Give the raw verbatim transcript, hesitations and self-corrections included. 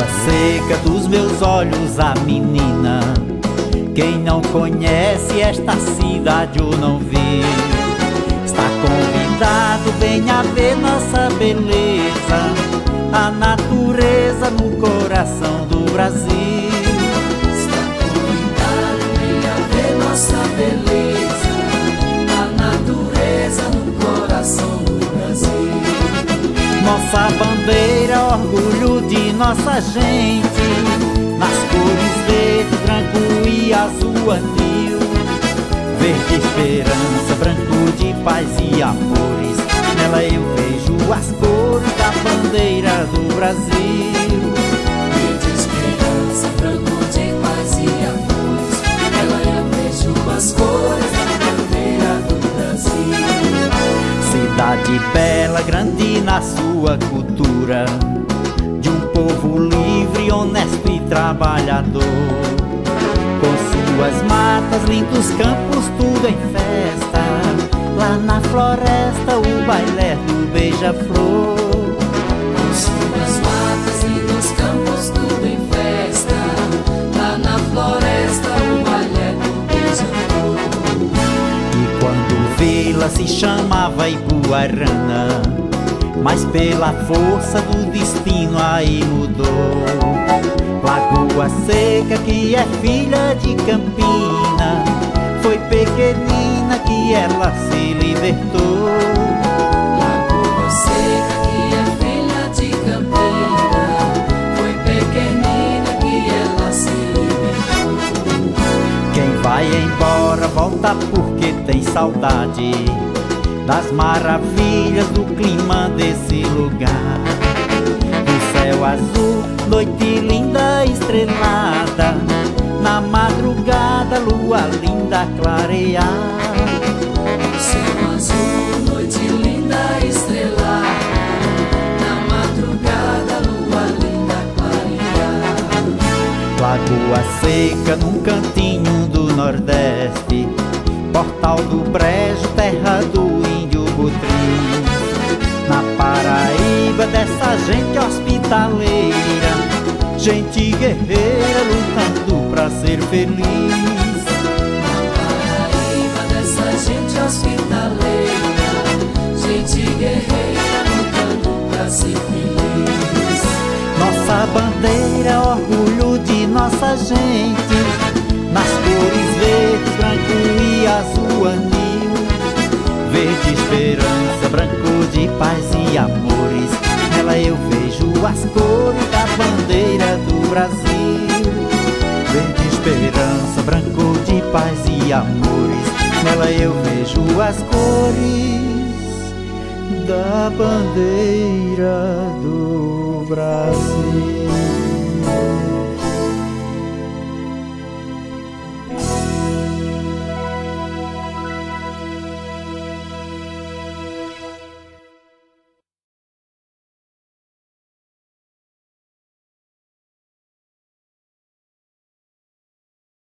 seca dos meus olhos, a menina. Quem não conhece esta cidade ou não vê, está convidado, venha ver nossa beleza, a natureza no coração do Brasil. Está convidado, venha ver nossa beleza, a natureza no coração do Brasil. Nossa bandeira, orgulho de nossa gente, nas cores verde, branco e azul anil. Verde esperança, branco de paz e amores, nela eu vejo as cores da bandeira do Brasil. Verde esperança, branco de paz e amores, nela eu vejo as cores da bandeira do Brasil. Cidade bela, grande na sua cultura, de um povo livre, honesto e trabalhador. Com suas matas, lindos campos, tudo em festa. Lá na floresta, o baile do beija-flor. Com suas matas, lindos campos, tudo em festa. Lá na floresta, o baile do beija-flor. E quando Vila se chamava Ipuarana, mas pela força do destino aí mudou. Lagoa Seca, que é filha de Campina, foi pequenina que ela se libertou. Lagoa Seca, que é filha de Campina, foi pequenina que ela se libertou. Quem vai embora volta porque tem saudade das maravilhas do clima desse lugar. O céu azul, noite linda estrelada, na madrugada lua linda clarear. O céu azul, noite linda estrelada, na madrugada lua linda clarear. Lagoa Seca, num cantinho do Nordeste, portal do Brejo, terra do índio Butrim. Na Paraíba, dessa gente hospitaleira, gente guerreira lutando pra ser feliz. Na Paraíba, dessa gente hospitaleira, gente guerreira lutando pra ser feliz. Nossa bandeira, orgulho de nossa gente, nas cores verde, branco e azul anil. Verde esperança, branco de paz e amores, nela eu vejo as cores da bandeira do Brasil. Verde esperança, branco de paz e amores, nela eu vejo as cores da bandeira do Brasil.